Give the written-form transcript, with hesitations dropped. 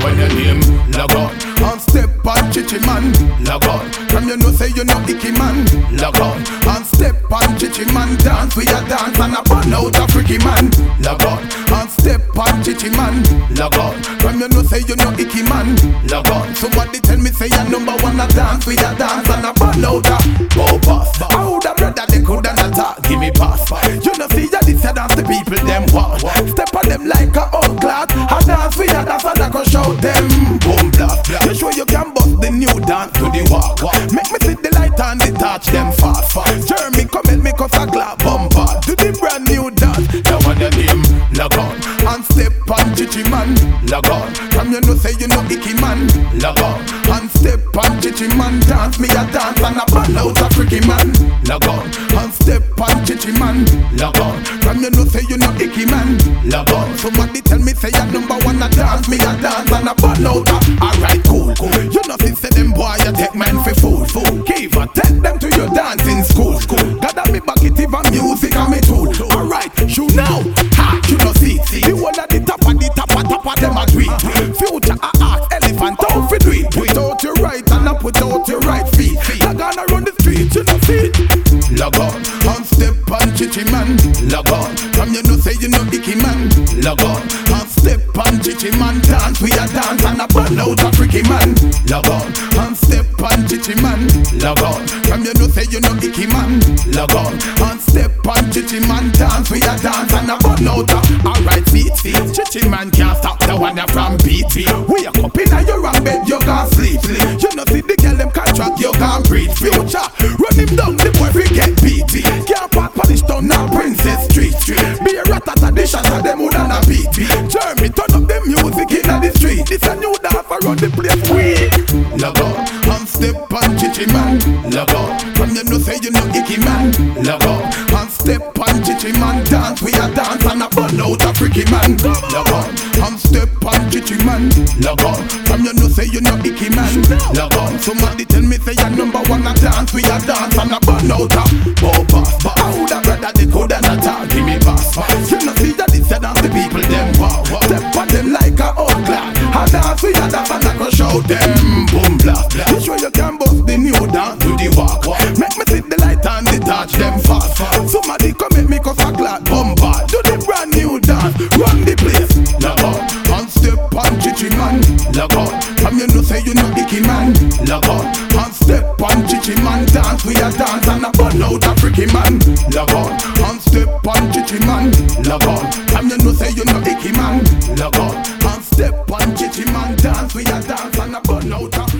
when your name log on. And step on chichi man, log on. From you know say you know icky man, log on. And step on chichi man, dance we a dance and a burn out a freaky man, log on. And step on chichi man, log on. From you know say you know icky man, log on. Somebody tell me say you number one a dance we a dance and a burn out a go pass. I woulda brother they coulda not talk, give me pass. You know see ya this a dance the people them want. Step on them like a old clock. A dance we a dance and I go show them boom blast. You sure you can bust the new dance to the walk. Make me see the light and the touch them fast. Jeremy come and make us a clap bumper to the brand new dance. Now on your name log on. And step on chichi man, log on. From you know say you know icky man, log on. And step on chichi man, dance me a dance and a burn out a freaky man, log on. And step on chichi man, log on. From you know say you know icky man, log on. Somebody tell me say you number one a dance me a dance and a burn out a. Alright cool, cool. You know since say them boy you take man for fool, fool. Give and take them to your dancing school, school. Gather me back it even music and me tool. Alright, you now, ha, you know see. The one at the top of them a tweet. Future a art, elephant out for tweet. Put out your right and I put out your right feet. Log on around the street, you know see. Log on, and step on chichi man, log on. From you know say you know icky man, log on. And step on chichi man, dance we a dance and a burn out a freaky man, log on. And step on chichi man, log on. From you know say you know icky man, log on. And step on chichi man, dance we a dance and a burn out a. Alright feet, chichi man can't stop the one that from beat. We a up in your wrong bed, you can't sleep. You know see the girl them contract, you can't breathe. Future, run him down, the boy forget beat. Can't park punish down now Princess Street. Be a ratata, the shot of them would a beat. Jeremy turn up the music in the street. This a new dance around the place. We log on, and step on chichi man, log on. From you know say you know icky man, log on. And step on chichi man, dance we a dance and a burn out a freaky man, log on. And step on chichi man, log on. From you know say you know icky man, log on. Somebody tell me say you number one a dance we a dance and a burn out a go pass. But I woulda brother they coulda not talk, give me pass. You know see that this a dance the people them wow. Step on them like a old clock. A dance we a dance and I go show them boom blast. You sure you can bust the new dance to the walk. Make me see the light and the touch them fast. Somebody come make me cause a glad bumper. Do the brand new dance, run the place. Log on, and step on chichi man, log on. From you know say you know icky man, log on. And step on chichi man, dance we a dance and a burn out a freaky man, log on. And step on chichi man, log on. From you know say you know icky man, log on. And step on chichi man, dance we a dance and a burn out a